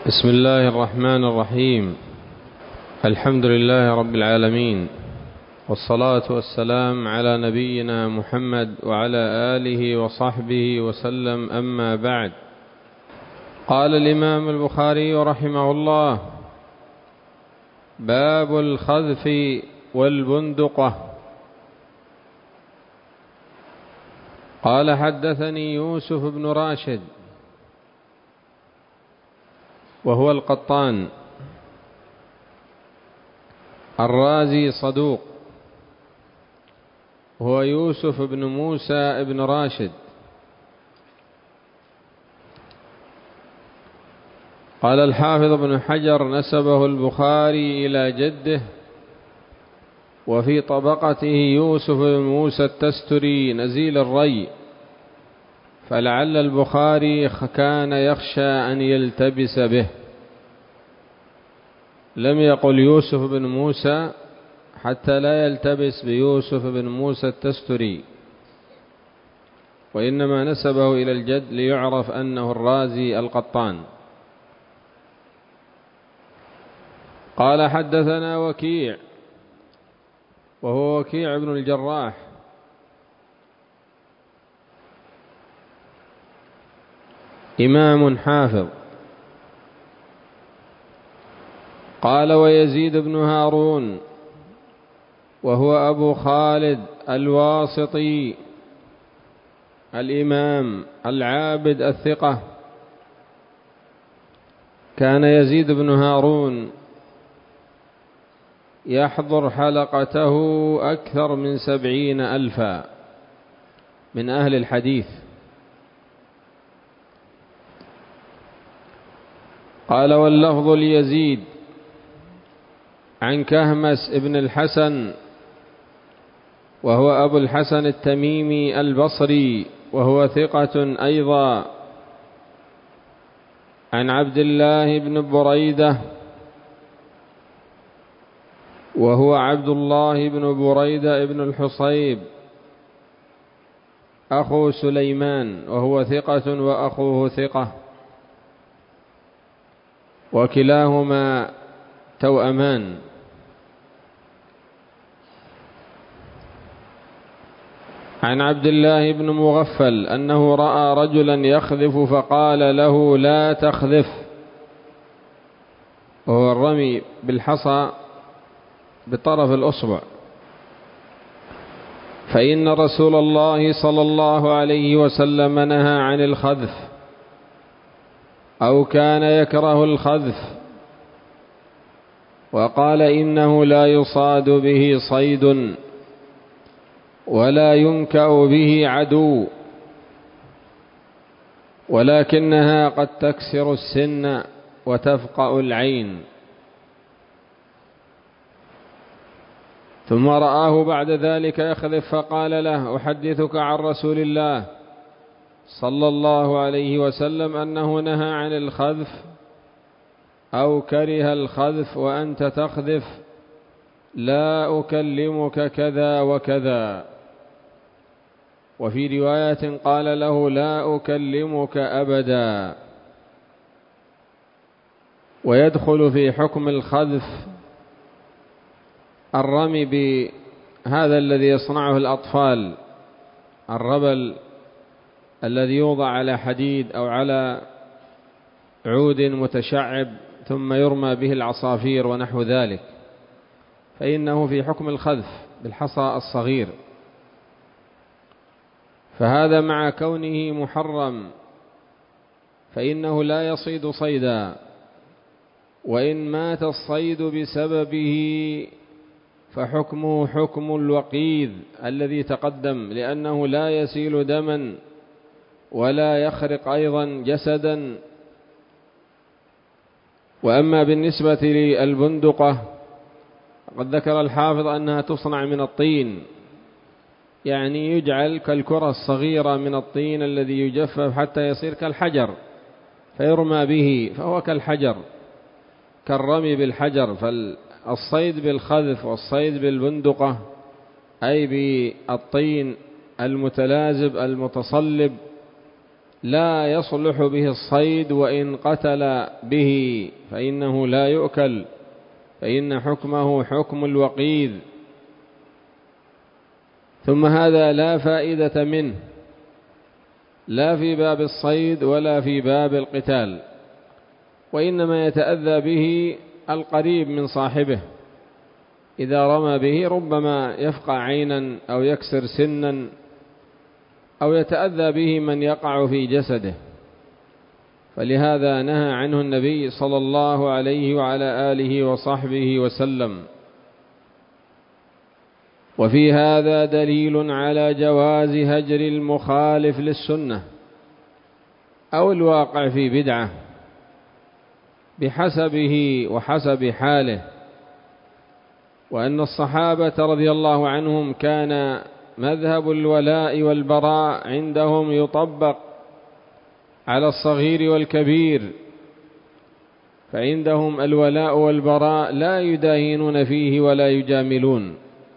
بسم الله الرحمن الرحيم. الحمد لله رب العالمين، والصلاة والسلام على نبينا محمد وعلى آله وصحبه وسلم، أما بعد. قال الإمام البخاري رحمه الله: باب الخذف والبندقة. قال: حدثني يوسف بن راشد وهو القطان الرازي صدوق، هو يوسف بن موسى بن راشد. قال الحافظ بن حجر: نسبه البخاري إلى جده، وفي طبقته يوسف بن موسى التستري نزيل الري، فلعل البخاري كان يخشى أن يلتبس به، لم يقل يوسف بن موسى حتى لا يلتبس بيوسف بن موسى التستري، وإنما نسبه إلى الجد ليعرف أنه الرازي القطان. قال: حدثنا وكيع، وهو وكيع بن الجراح، إمام حافظ. قال: ويزيد بن هارون، وهو أبو خالد الواسطي الإمام العابد الثقة. كان يزيد بن هارون يحضر حلقته أكثر من 70,000 من أهل الحديث. قال: واللفظ ليزيد عن كهمس ابن الحسن، وهو أبو الحسن التميمي البصري، وهو ثقة أيضا، عن عبد الله بن بريدة، وهو عبد الله بن بريدة بن الحصيب أخو سليمان، وهو ثقة وأخوه ثقة، وكلاهما توأمان. عن عبد الله بن مغفل أنه رأى رجلا يخذف فقال له: لا تخذف، وهو الرمي بالحصى بطرف الأصبع، فإن رسول الله صلى الله عليه وسلم نهى عن الخذف، أو كان يكره الخذف، وقال: إنه لا يصاد به صيد ولا ينكأ به عدو، ولكنها قد تكسر السن وتفقأ العين. ثم رآه بعد ذلك يخذف فقال له: أحدثك عن رسول الله صلى الله عليه وسلم أنه نهى عن الخذف أو كره الخذف وأنت تخذف، لا أكلمك كذا وكذا. وفي رواية قال له: لا أكلمك أبدا. ويدخل في حكم الخذف الرمي بهذا الذي يصنعه الأطفال، الربل الذي يوضع على حديد أو على عود متشعب ثم يرمى به العصافير ونحو ذلك، فإنه في حكم الخذف بالحصى الصغير، فهذا مع كونه محرم فإنه لا يصيد صيدا، وإن مات الصيد بسببه فحكمه حكم الوقيذ الذي تقدم، لأنه لا يسيل دما ولا يخرق أيضا جسدا. وأما بالنسبة للبندقة قد ذكر الحافظ أنها تصنع من الطين، يعني يجعل كالكرة الصغيرة من الطين الذي يجفف حتى يصير كالحجر فيرمى به، فهو كالحجر، كالرمي بالحجر. فالصيد بالخذف والصيد بالبندقة أي بالطين المتلازب المتصلب لا يصلح به الصيد وإن قتل به فإنه لا يؤكل، فإن حكمه حكم الوقيذ. ثم هذا لا فائدة منه لا في باب الصيد ولا في باب القتال، وإنما يتأذى به القريب من صاحبه، إذا رمى به ربما يفقع عينا أو يكسر سنا أو يتأذى به من يقع في جسده، فلهذا نهى عنه النبي صلى الله عليه وعلى آله وصحبه وسلم. وفي هذا دليل على جواز هجر المخالف للسنة أو الواقع في بدعة بحسبه وحسب حاله، وأن الصحابة رضي الله عنهم كان مذهب الولاء والبراء عندهم يطبق على الصغير والكبير، فعندهم الولاء والبراء لا يداهنون فيه ولا يجاملون.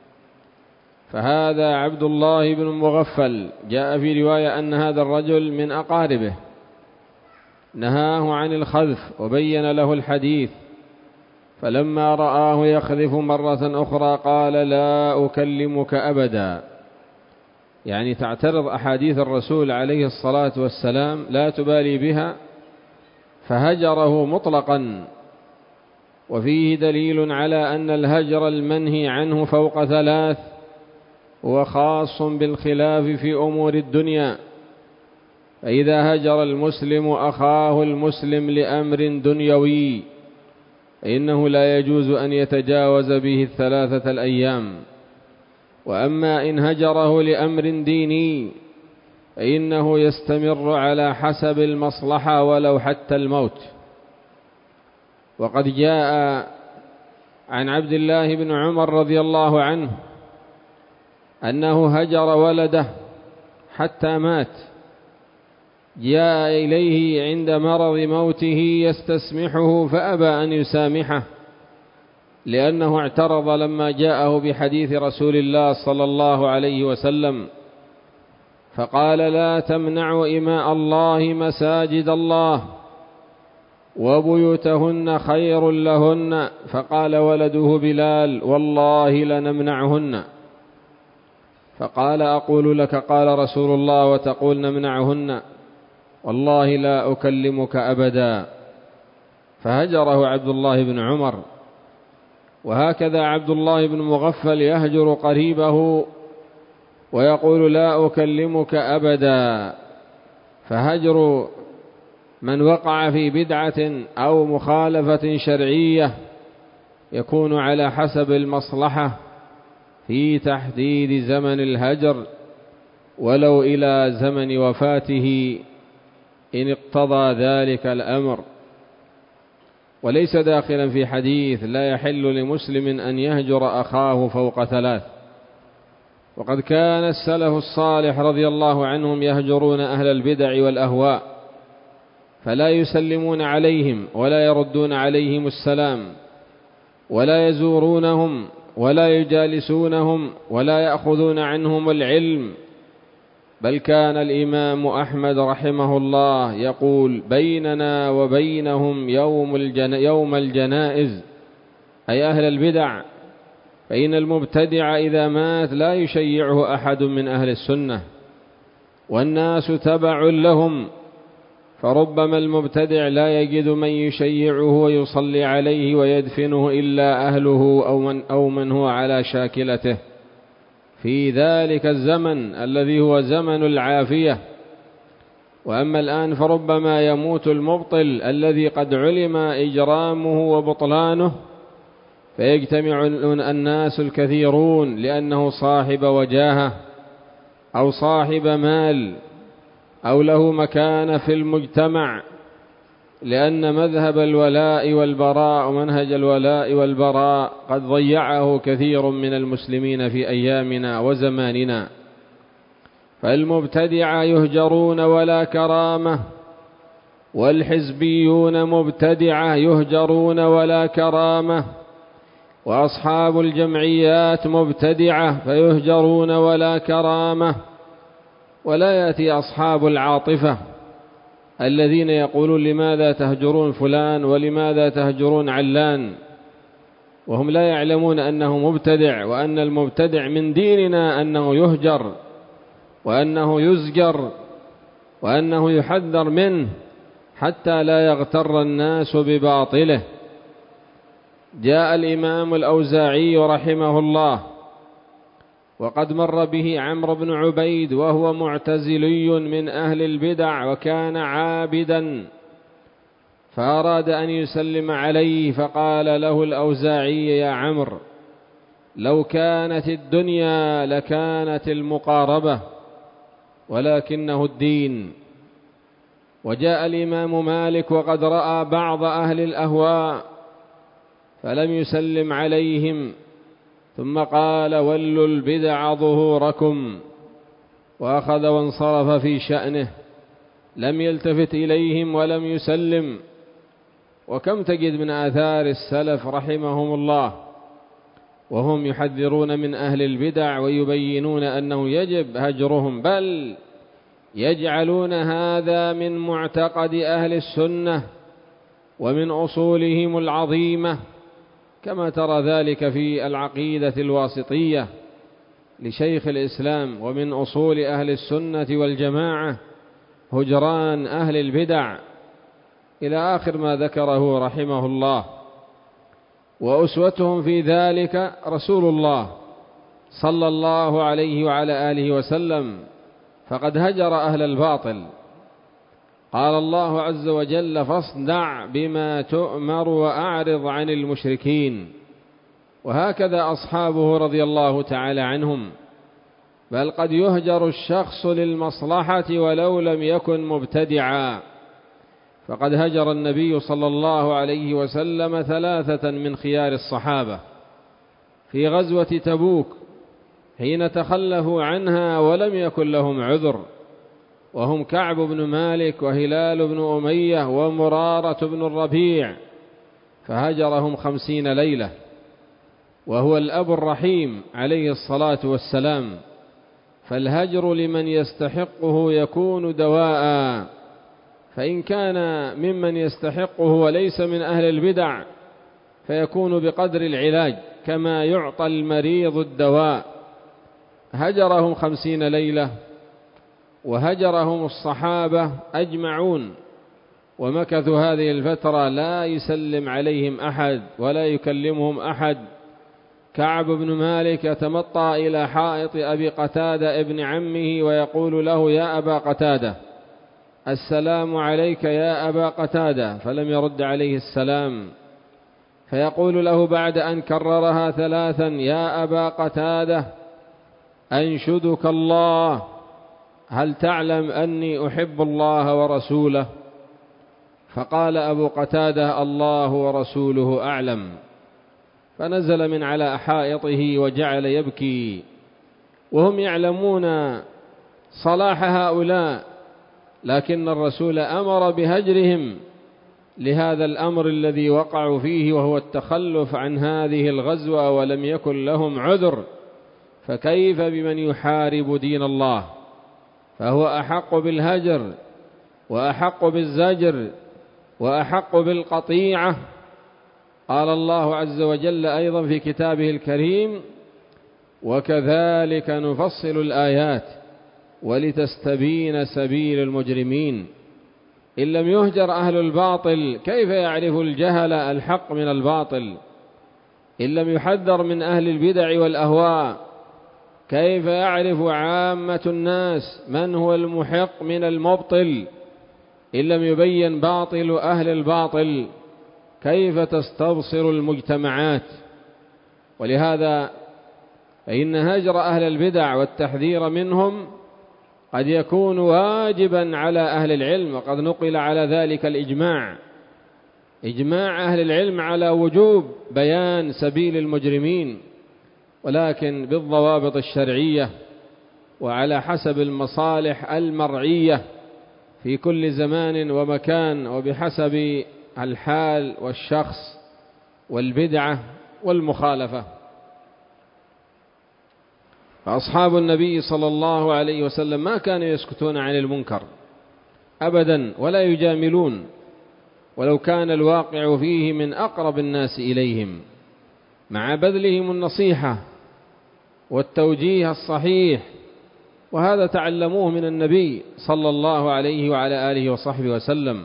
فهذا عبد الله بن مغفل جاء في رواية أن هذا الرجل من أقاربه نهاه عن الخذف وبين له الحديث، فلما رآه يخذف مرة أخرى قال لا أكلمك أبدا، يعني تعترض أحاديث الرسول عليه الصلاة والسلام لا تبالي بها، فهجره مطلقا. وفيه دليل على أن الهجر المنهي عنه فوق 3 هو خاص بالخلاف في أمور الدنيا، فإذا هجر المسلم أخاه المسلم لأمر دنيوي فإنه لا يجوز أن يتجاوز به 3 الأيام، وأما إن هجره لأمر ديني فإنه يستمر على حسب المصلحة ولو حتى الموت. وقد جاء عن عبد الله بن عمر رضي الله عنه أنه هجر ولده حتى مات، جاء إليه عند مرض موته يستسمحه فأبى أن يسامحه، لأنه اعترض لما جاءه بحديث رسول الله صلى الله عليه وسلم، فقال لا تمنعوا إماء الله مساجد الله وبيوتهن خير لهن، فقال ولده بلال والله لنمنعهن، فقال أقول لك قال رسول الله وتقول نمنعهن، والله لا أكلمك أبدا، فهجره عبد الله بن عمر. وهكذا عبد الله بن مغفل يهجر قريبه ويقول لا أكلمك أبدا، فهجر من وقع في بدعة أو مخالفة شرعية يكون على حسب المصلحة في تحديد زمن الهجر ولو إلى زمن وفاته إن اقتضى ذلك الأمر، وليس داخلا في حديث لا يحل لمسلم أن يهجر أخاه فوق 3. وقد كان السلف الصالح رضي الله عنهم يهجرون أهل البدع والأهواء، فلا يسلمون عليهم ولا يردون عليهم السلام ولا يزورونهم ولا يجالسونهم ولا يأخذون عنهم العلم، بل كان الإمام أحمد رحمه الله يقول بيننا وبينهم يوم الجنائز، أي أهل البدع، فإن المبتدع إذا مات لا يشيعه أحد من أهل السنة والناس تبع لهم، فربما المبتدع لا يجد من يشيعه ويصلي عليه ويدفنه إلا أهله أو من هو على شاكلته في ذلك الزمن الذي هو زمن العافية. وأما الآن فربما يموت المبطل الذي قد علم إجرامه وبطلانه، فيجتمع الناس الكثيرون لأنه صاحب وجاهة أو صاحب مال أو له مكانة في المجتمع، لأن مذهب الولاء والبراء ومنهج الولاء والبراء قد ضيعه كثير من المسلمين في أيامنا وزماننا، فالمبتدع يهجرون ولا كرامة، والحزبيون مبتدعة يهجرون ولا كرامة، وأصحاب الجمعيات مبتدعة فيهجرون ولا كرامة، ولا يأتي أصحاب العاطفة الذين يقولون لماذا تهجرون فلان ولماذا تهجرون علان، وهم لا يعلمون أنه مبتدع، وأن المبتدع من ديننا أنه يهجر وأنه يزجر وأنه يحذر منه حتى لا يغتر الناس بباطله. جاء الإمام الأوزاعي رحمه الله وقد مر به عمرو بن عبيد وهو معتزلي من أهل البدع وكان عابدا، فأراد أن يسلم عليه، فقال له الأوزاعي: يا عمرو، لو كانت الدنيا لكانت المقاربة، ولكنه الدين. وجاء الإمام مالك وقد رأى بعض أهل الأهواء فلم يسلم عليهم، ثم قال: ولوا البدع ظهوركم، وأخذ وانصرف في شأنه، لم يلتفت إليهم ولم يسلم. وكم تجد من آثار السلف رحمهم الله وهم يحذرون من أهل البدع ويبينون أنه يجب هجرهم، بل يجعلون هذا من معتقد أهل السنة ومن أصولهم العظيمة، كما ترى ذلك في العقيدة الواسطية لشيخ الإسلام: ومن أصول أهل السنة والجماعة هجران أهل البدع، إلى آخر ما ذكره رحمه الله. وأسوتهم في ذلك رسول الله صلى الله عليه وعلى آله وسلم، فقد هجر أهل الباطل. قال الله عز وجل: فاصدع بما تؤمر وأعرض عن المشركين. وهكذا أصحابه رضي الله تعالى عنهم، بل قد يهجر الشخص للمصلحة ولو لم يكن مبتدعا. فقد هجر النبي صلى الله عليه وسلم 3 من خيار الصحابة في غزوة تبوك حين تخلفوا عنها ولم يكن لهم عذر، وهم كعب بن مالك وهلال بن أمية ومرارة بن الربيع، فهجرهم 50 ليلة، وهو الأب الرحيم عليه الصلاة والسلام. فالهجر لمن يستحقه يكون دواء، فإن كان ممن يستحقه وليس من أهل البدع فيكون بقدر العلاج، كما يعطى المريض الدواء. هجرهم 50 ليلة، وهجرهم الصحابة أجمعون، ومكثوا هذه الفترة لا يسلم عليهم أحد ولا يكلمهم أحد. كعب بن مالك يتمطى إلى حائط أبي قتادة ابن عمه ويقول له: يا أبا قتادة، السلام عليك يا أبا قتادة، فلم يرد عليه السلام، فيقول له بعد أن كررها 3: يا أبا قتادة، أنشدك الله، هل تعلم أني أحب الله ورسوله؟ فقال أبو قتادة: الله ورسوله أعلم. فنزل من على حائطه وجعل يبكي، وهم يعلمون صلاح هؤلاء، لكن الرسول أمر بهجرهم لهذا الأمر الذي وقعوا فيه، وهو التخلف عن هذه الغزوة ولم يكن لهم عذر، فكيف بمن يحارب دين الله؟ فهو أحق بالهجر وأحق بالزجر وأحق بالقطيعة. قال الله عز وجل أيضا في كتابه الكريم: وكذلك نفصل الآيات ولتستبين سبيل المجرمين. إن لم يهجر أهل الباطل كيف يعرف الجهل الحق من الباطل؟ إن لم يحذر من أهل البدع والأهواء كيف يعرف عامة الناس من هو المحق من المبطل؟ إن لم يبين باطل أهل الباطل كيف تستبصر المجتمعات؟ ولهذا فإن هجر أهل البدع والتحذير منهم قد يكون واجبا على أهل العلم، وقد نقل على ذلك الإجماع، إجماع أهل العلم على وجوب بيان سبيل المجرمين، ولكن بالضوابط الشرعية وعلى حسب المصالح المرعية في كل زمان ومكان، وبحسب الحال والشخص والبدعة والمخالفة. فأصحاب النبي صلى الله عليه وسلم ما كانوا يسكتون عن المنكر، أبدا ولا يجاملون، ولو كان الواقع فيه من أقرب الناس إليهم، مع بذلهم النصيحة والتوجيه الصحيح. وهذا تعلموه من النبي صلى الله عليه وعلى آله وصحبه وسلم،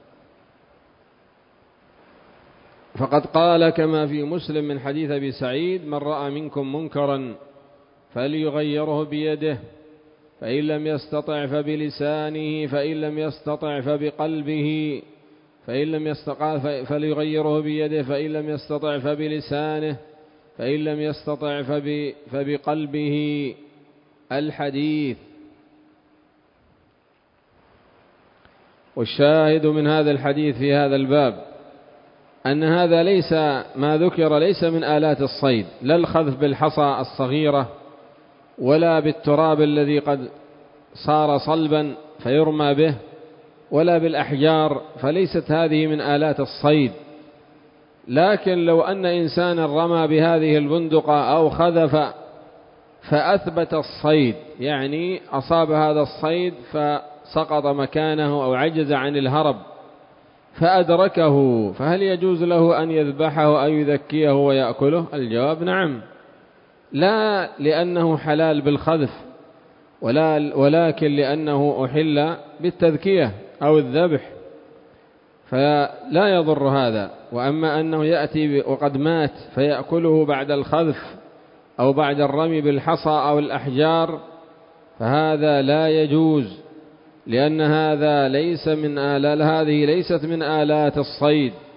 فقد قال كما في مسلم من حديث أبي سعيد: من رأى منكم منكرا فليغيره بيده، فإن لم يستطع فبلسانه، فإن لم يستطع فبقلبه، فليغيره بيده، فإن لم يستطع فبلسانه، فإن لم يستطع فبقلبه. الحديث. والشاهد من هذا الحديث في هذا الباب أن هذا ليس ما ذكر ليس من آلات الصيد، لا الخذف بالحصى الصغيرة ولا بالتراب الذي قد صار صلبا فيرمى به، ولا بالأحجار، فليست هذه من آلات الصيد. لكن لو أن إنسانا رمى بهذه البندقة أو خذف فأثبت الصيد، يعني أصاب هذا الصيد فسقط مكانه أو عجز عن الهرب فأدركه، فهل يجوز له أن يذبحه أو يذكيه ويأكله؟ الجواب نعم، لا لأنه حلال بالخذف، ولكن لأنه أحل بالتذكية أو الذبح، فلا يضر هذا. وأما أنه يأتي وقد مات فيأكله بعد الخذف أو بعد الرمي بالحصى أو الأحجار فهذا لا يجوز، لأن هذه ليست من آلات الصيد.